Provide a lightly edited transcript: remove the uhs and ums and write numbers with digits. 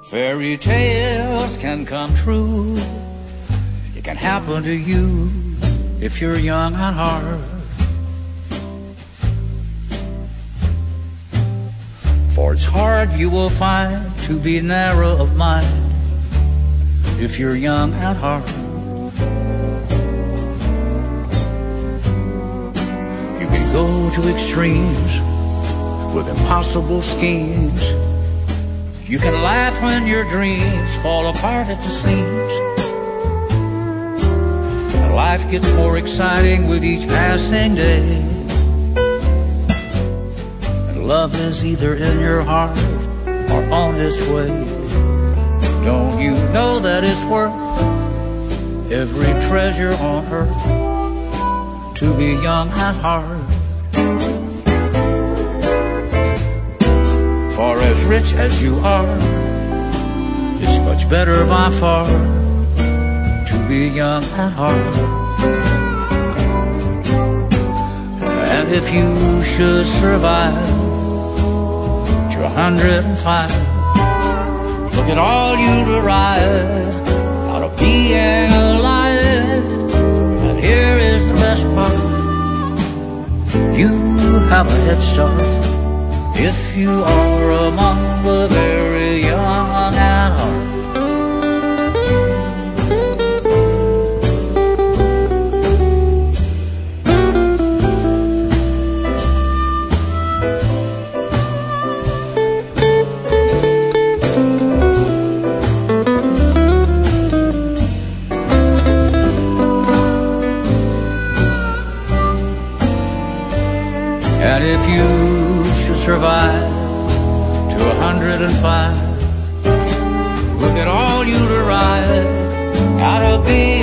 Fairy tales can come true. It can happen to you if you're young at heart. For it's hard, you will find, to be narrow of mind if you're young at heart. You can go to extremes with impossible schemes. You can laugh when your dreams fall apart at the seams. And life gets more exciting with each passing day. And love is either in your heart or on its way. Don't you know that it's worth every treasure on earth to be young at heart? For as rich as you are, it's much better by far to be young at heart. And if you should survive to 105, look at all you derive out of being alive. And here is the best part: you have a head start if you are among the very young at heart. And if you should survive to 105, look at all you derive out of being